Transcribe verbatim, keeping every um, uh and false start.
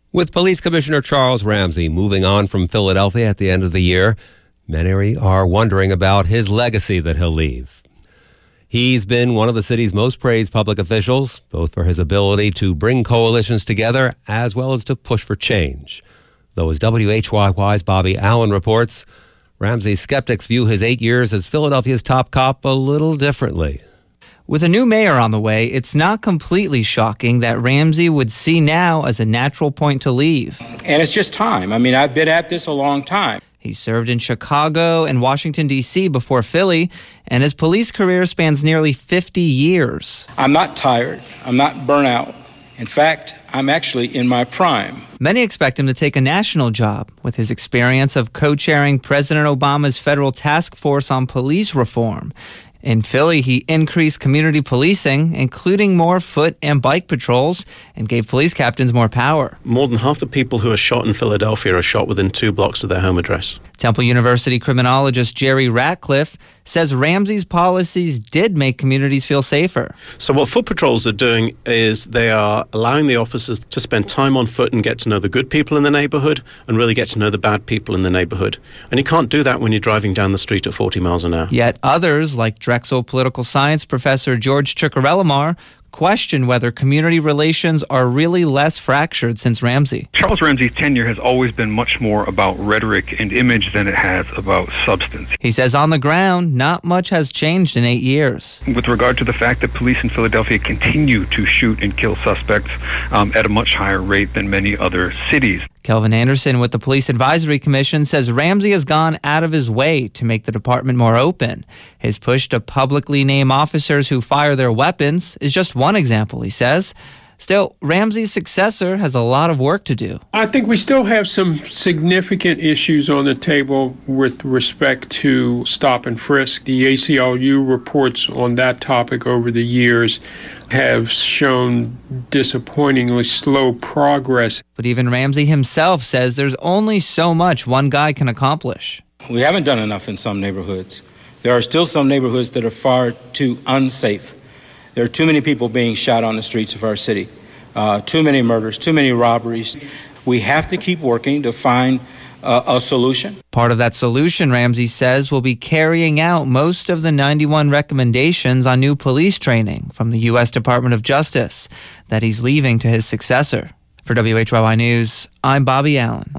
With Police Commissioner Charles Ramsey moving on from Philadelphia at the end of the year, many are wondering about his legacy that he'll leave. He's been one of the city's most praised public officials, both for his ability to bring coalitions together as well as to push for change. Though as W H Y Y's Bobby Allen reports, Ramsey's skeptics view his eight years as Philadelphia's top cop a little differently. With a new mayor on the way, it's not completely shocking that Ramsey would see now as a natural point to leave. And it's just time. I mean, I've been at this a long time. He served in Chicago and Washington, D C before Philly, and his police career spans nearly fifty years. I'm not tired. I'm not burnt out. In fact, I'm actually in my prime. Many expect him to take a national job with his experience of co-chairing President Obama's federal task force on police reform. In Philly, he increased community policing, including more foot and bike patrols, and gave police captains more power. More than half the people who are shot in Philadelphia are shot within two blocks of their home address. Temple University criminologist Jerry Ratcliffe says Ramsey's policies did make communities feel safer. So what foot patrols are doing is they are allowing the officers to spend time on foot and get to know the good people in the neighborhood and really get to know the bad people in the neighborhood. And you can't do that when you're driving down the street at forty miles an hour. Yet others, like Drexel political science professor George Ciccariello, question whether community relations are really less fractured since Ramsey. Charles Ramsey's tenure has always been much more about rhetoric and image than it has about substance. He says on the ground, not much has changed in eight years. With regard to the fact that police in Philadelphia continue to shoot and kill suspects um, at a much higher rate than many other cities. Kelvin Anderson with the Police Advisory Commission says Ramsey has gone out of his way to make the department more open. His push to publicly name officers who fire their weapons is just one example, he says. Still, Ramsey's successor has a lot of work to do. I think we still have some significant issues on the table with respect to stop and frisk. The A C L U reports on that topic over the years have shown disappointingly slow progress. But even Ramsey himself says there's only so much one guy can accomplish. We haven't done enough in some neighborhoods. There are still some neighborhoods that are far too unsafe. There are too many people being shot on the streets of our city, uh, too many murders, too many robberies. We have to keep working to find uh, a solution. Part of that solution, Ramsey says, will be carrying out most of the ninety-one recommendations on new police training from the U S Department of Justice that he's leaving to his successor. For W H Y Y News, I'm Bobby Allen.